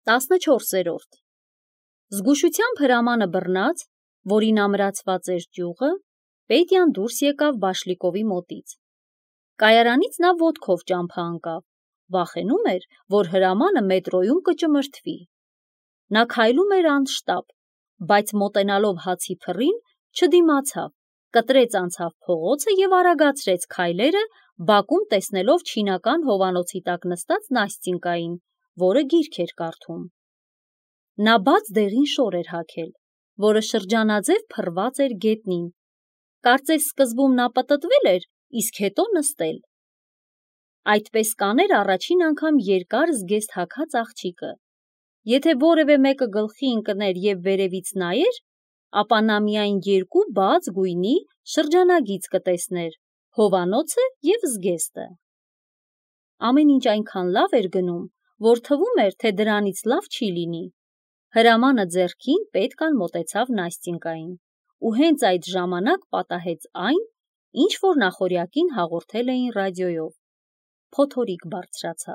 14-րդ Զգուշությամբ հրամանը բռնած, որին ամրացված էր ճյուղը, Պետյան դուրս եկավ Բաշլիկովի մոտից։ Կայարանից նա ոտքով ճամփա ընկավ, վախենում էր, որ հրամանը մետրոյում կճմրթվի։ Նա քայլում էր անշտապ, բայց մոտենալով հացի փռին, չդիմացավ, կտրեց անցավ փողոցը և արագացրեց քայլերը, բակում տեսնելով չինական հովանոցի տակ նստած Նաստինկային, որը գիրք էր կարդում։ Նա բաց դեղին շոր էր հագել, որը շրջանաձև փռված էր գետնին։ Կարծես սկզբում նա պտտվել էր, իսկ հետո նստել։ Այդպես կաներ առաջին անգամ երկար զգեստ հագած աղջիկը։ Եթե որևէ մեկը գլխի ընկներ և վերևից նայեր, ապա նա միայն երկու բաց գույնի շրջանագիծ կտեսներ՝ հովանոցը և զգեստը։ Ամեն ինչ այնքան լավ էր գնում, որ թվում էր, թե դրանից լավ չի լինի։ Հրամանը ձեռքին Պետկան մոտեցավ Նաստինկային ու հենց այդ ժամանակ պատահեց այն, ինչ որ նախօրյակին հաղորդել էին ռադիոյով։ Փոթորիկ բարձրացավ։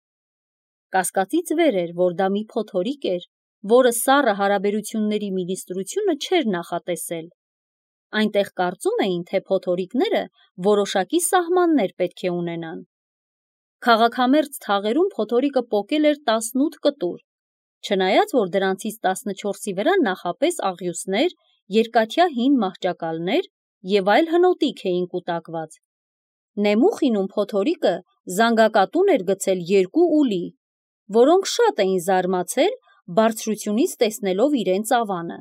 Կասկածից վեր էր, որ դա մի փոթորիկ էր, որը սառը հարաբերությունների մինիստրությունը չէր նախատեսել։ Այնտեղ կարծում էին, թե փոթորիկները որոշակի սահմաններ պետք է ունենան։ Քաղաքամերձ թաղերում փոթորիկը պոկել էր 18 կտուր, չնայած որ դրանցից 14-ի վրա նախապես աղյուսներ, երկաթյա հին մահճակալներ և այլ հնոտիկ էին կուտակված։ Նեմուխինում փոթորիկը զանգակատուն էր գցել 2 ուլի, որոնք շատ էին զարմացել բարձրությունից տեսնելով իրենց ավանը։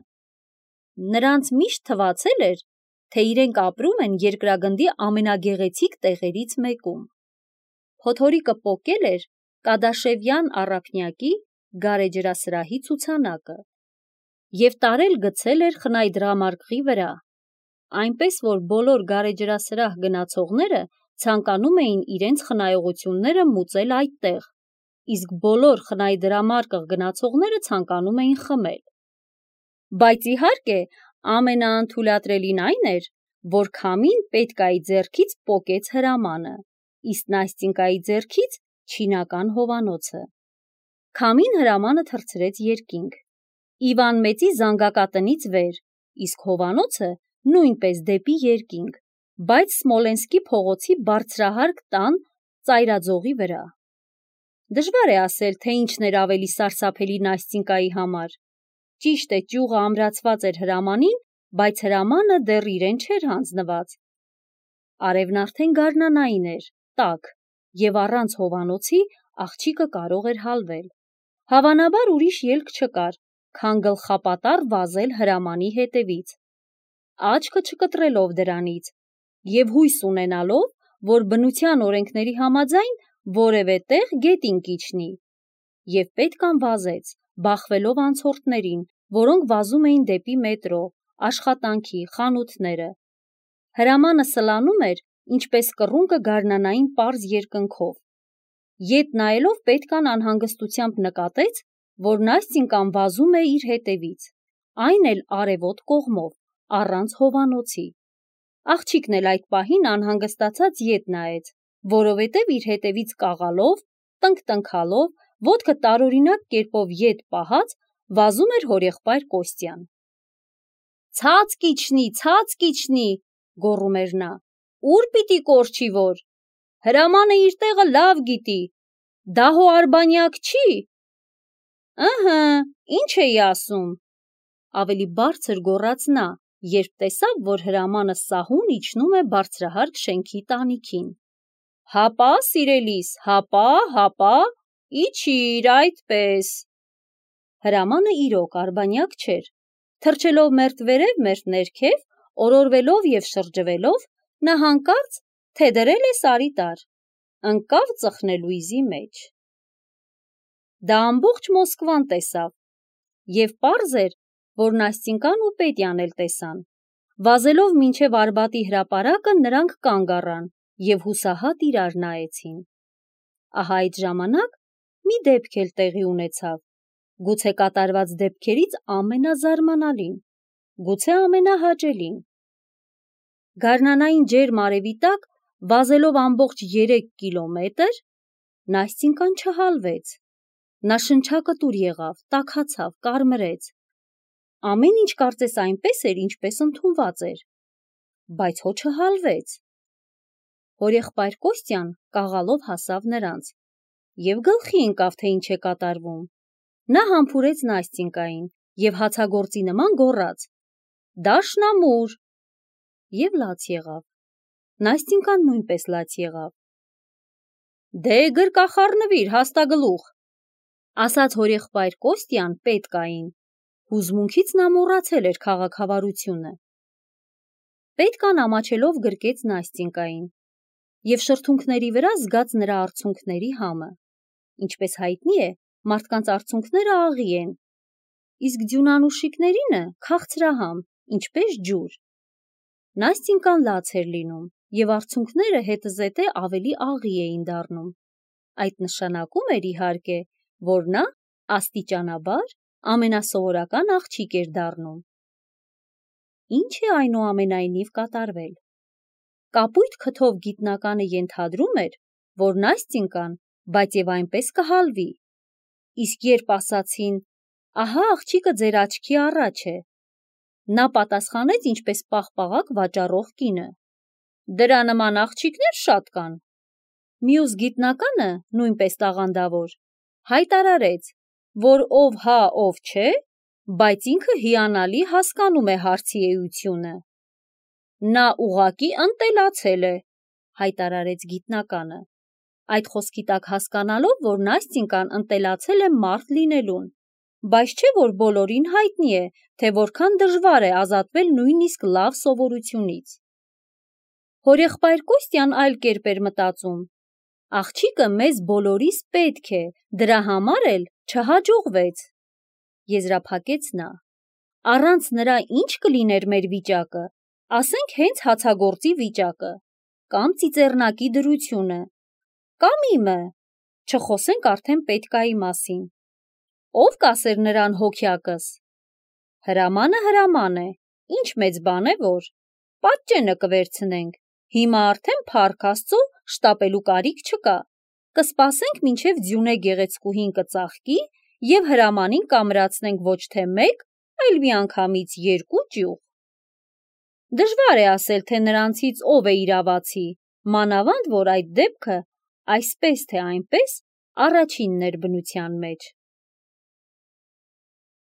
Նրանց միշտ թվացել էր, թե իրենք ապրում են երկրագնդի ամենագեղեցիկ տեղերից մեկում։ Փոթորիկը պոկել էր Կադաշևյան առափնյակի գարեջրասրահի ցուցանակը և տարել գցել էր խնայդրամարկղի վրա, այնպես որ բոլոր գարեջրասրահ գնացողները ցանկանում էին իրենց խնայողությունները մուծել այդտեղ, իսկ բոլոր խնայդրամարկղ գնացողները ցանկանում էին խմել։ Բայց իհարկե ամենաանթույլատրելին այն էր, որ քամին Պետկայի ձեռքից պոկեց հրամանը, իսկ Նաստինկայի ձեռքից չինական հովանոցը։ Քամին հրամանը թռցրեց երկինք, Իվան Մեծի զանգակատնից վեր, իսկ հովանոցը նույնպես դեպի երկինք, բայց Սմոլենսկի փողոցի բարձրահարկ տան ծայրաձողի վրա։ Դժվար է ասել, թե ինչն էր ավելի սարսափելի Նաստինկայի համար։ Ճիշտ է, ճյուղը ամրացված էր հրամանին, բայց հրամանը դեռ իրեն չէր հանձնված։ Արևն արդեն գարնանային էր, տաք, և առանց հովանոցի աղջիկը կարող էր հալվել։ Հավանաբար ուրիշ ելք չկար, քան գլխապատառ վազել հրամանի հետևից, աչքը չկտրելով դրանից և հույս ունենալով, որ բնության օրենքների համաձայն որևէ տեղ գետին կիջնի, և Պետկան վազեց, բախվելով անցորդներին, որոնք վազում էին դեպի մետրո, աշխատանքի, խանութները։ Հրամանը սլանում էր, ինչպես կռունկը գարնանային պարզ երկնքով։ Ետ նայելով Պետկան անհանգստությամբ նկատեց, որ Նաստինկան վազում է իր հետևից, այն էլ արևոտ կողմով, առանց հովանոցի։ Աղջիկն էլ այդ պահին անհանգստացած ետ նայեց, որովհետև իր հետևից կաղալով, տնկտնքալով, ոտքը տարօրինակ կերպով ետ պահած, վազում էր հորեղբայր Կոստյան։ «Ցած կիջնի», գոռում էր նա, «ուր պիտի կորչի որ։ Հրամանը իր տեղը լավ գիտի, դա հո արբանյակ չի»։ «Ըհը, ինչ էի ասում», ավելի բարձր գոռաց նա, երբ տեսավ, որ հրամանը սահուն իջնում է բարձրահարկ շենքի տանիքին։ «Հապա, սիրելիս, հապա, իջիր այդպես»։ Հրամանը իրոք արբանյակ չէր։ Թռչելով մերթ վերև, մերթ ներքև, օրորվելով և շրջվելով, նա հանկարծ, թե դրել է սարի տար, ընկավ ծխնելույզի մեջ։ Դա ամբողջ Մոսկվան տեսավ, և պարզ էր, որ Նաստինկան ու Պետյան էլ տեսան։ Վազելով մինչև Արբատի հրապարակը նրանք կանգ առան և հուսահատ իրար նայեցին։ Ահա այդ ժամանակ մի դեպք էլ տեղի ունեցավ, գուցե կատարված դեպքերից ամենազարմանալին, գուցե ամենահաճելին։ Գարնանային ջերմ արևի տակ, վազելով ամբողջ 3 կիլոմետր, Նաստինկան չհալվեց, Նա շնչակտուր եղավ, տաքացավ, կարմրեց։ Ամեն ինչ կարծես այնպես էր, ինչպես ընդունված էր, բայց հո չհալվեց։ Հորեղբայր Կոստյան կաղալով հասավ նրանց և գլխի ընկավ, թե ինչ է կատարվում։ Նա համբուրեց Նաստինկային և հացագործի նման գոռաց. «Դաշնամուր!» և լաց եղավ։ Նաստինկան նույնպես լաց եղավ։ «Դե գրկախառնվիր, հաստագլուխ», ասաց հորեղբայր Կոստյան պետկային։ Հուզմունքից նա մոռացել էր քաղաքավարությունը։ Պետկան ամաչելով գրկեց Նաստինկային և շրթունքների վրա զգաց նրա արցունքների համը։ Ինչպես հայտնի է, մարդկանց արցունքները աղի են, իսկ ձյունանուշիկներինը քաղցրահամ, ինչպես ջուր։ Նաստինկան լաց էր լինում, և արցունքները հետզհետե ավելի աղի էին դառնում։ Այդ նշանակում էր, իհարկե, որ նա աստիճանաբար ամենասովորական աղջիկ էր դառնում։ Ինչ է այնուամենայնիվ կատարվել։ Կապույտ քթով գիտնականը ենթադրում էր, որ Նաստինկան բայց և այնպես կհալվի, իսկ երբ ասացին. «Ահա աղջիկը ձեր աչքի առաջ է», նա պատասխանեց ինչպես պաղպաղակ վաճառող կինը. «Դրա նման աղջիկներ շատ կան»։ Մյուս գիտնականը, նույնպես տաղանդավոր, հայտարարեց, որ ով հա, ով չէ, բայց ինքը հիանալի հասկանում է հարցի էությունը։ «Նա ուղղակի ընտելացել է», հայտարարեց գիտնականը, այդ խոսքի տակ հասկանալով, որ Նաստինկան ընտելացել է մարդ լինելուն, բայց չէ, որ բոլորին հայտնի է, թե որքան դժվար է ազատվել նույնիսկ լավ սովորությունից։ Հորեղբայր Կոստյան այլ կերպ էր մտածում. աղջիկը մեզ բոլորիս պետք է, դրա համար էլ չհաջողվեց։ Եզրափակեց նա. առանց նրա ինչ կլիներ մեր վիճակը, ասենք հենց հացագործի վիճակը, կամ ծիծեռնակի դրությունը, կամ իմը, չխոսենք արդեն պետկայի մասին։ Ո՞վ կասեր նրան հոգյակս։ Հրամանը հրաման է, ինչ մեծ բան է որ, պատճենը կվերցնենք, հիմա արդեն փառք Աստծո շտապելու կարիք չկա, կսպասենք մինչև ձյունե գեղեցկուհին կծաղկի և հրամանին կամրացնենք ոչ թե մեկ, այլ միանգամից 2 ճյուղ։ Դժվար է ասել, թե նրանցից ով է իրավացի, մանավանդ որ այդ դեպքը այսպես թե այնպես առաջինն էր բնության մեջ։